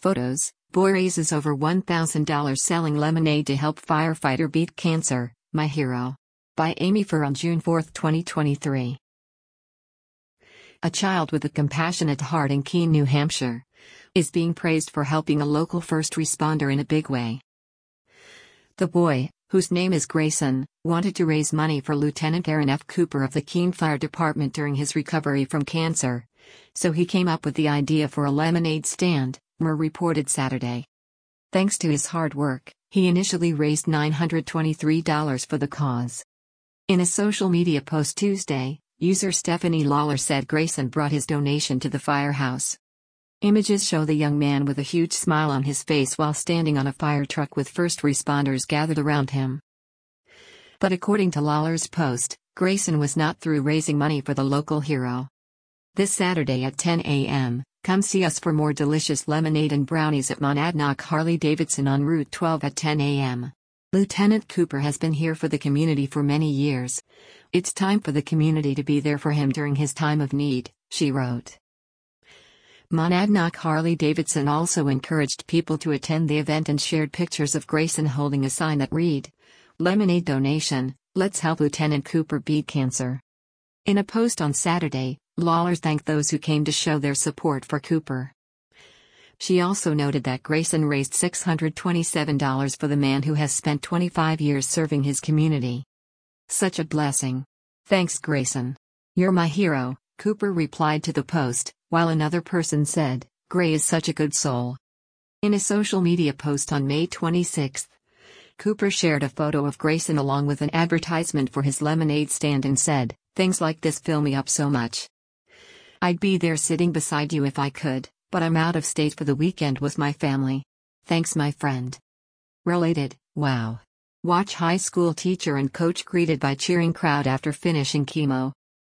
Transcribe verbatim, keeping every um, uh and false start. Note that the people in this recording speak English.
Photos: Boy raises over one thousand dollars selling lemonade to help firefighter beat cancer. My hero. By Amy Fur on June fourth, twenty twenty-three. A child with a compassionate heart in Keene, New Hampshire, is being praised for helping a local first responder in a big way. The boy, whose name is Grayson, wanted to raise money for Lieutenant Aaron F. Cooper of the Keene Fire Department during his recovery from cancer, so he came up with the idea for a lemonade stand, M U R reported Saturday. Thanks to his hard work, he initially raised nine hundred twenty-three dollars for the cause. In a social media post Tuesday, user Stephanie Lawler said Grayson brought his donation to the firehouse. Images show the young man with a huge smile on his face while standing on a fire truck with first responders gathered around him. But according to Lawler's post, Grayson was not through raising money for the local hero. This Saturday at ten a m, come see us for more delicious lemonade and brownies at Monadnock Harley-Davidson on Route twelve at ten a m Lieutenant Cooper has been here for the community for many years. It's time for the community to be there for him during his time of need, she wrote. Monadnock Harley-Davidson also encouraged people to attend the event and shared pictures of Grayson holding a sign that read, "Lemonade donation, let's help Lieutenant Cooper beat cancer." In a post on Saturday, Lawler thanked those who came to show their support for Cooper. She also noted that Grayson raised six hundred twenty-seven dollars for the man who has spent twenty-five years serving his community. Such a blessing. Thanks, Grayson. You're my hero, Cooper replied to the post, while another person said, Gray is such a good soul. In a social media post on May twenty-sixth, Cooper shared a photo of Grayson along with an advertisement for his lemonade stand and said, "Things like this fill me up so much. I'd be there sitting beside you if I could, but I'm out of state for the weekend with my family. Thanks, my friend." Related, wow. Watch high school teacher and coach greeted by cheering crowd after finishing chemo.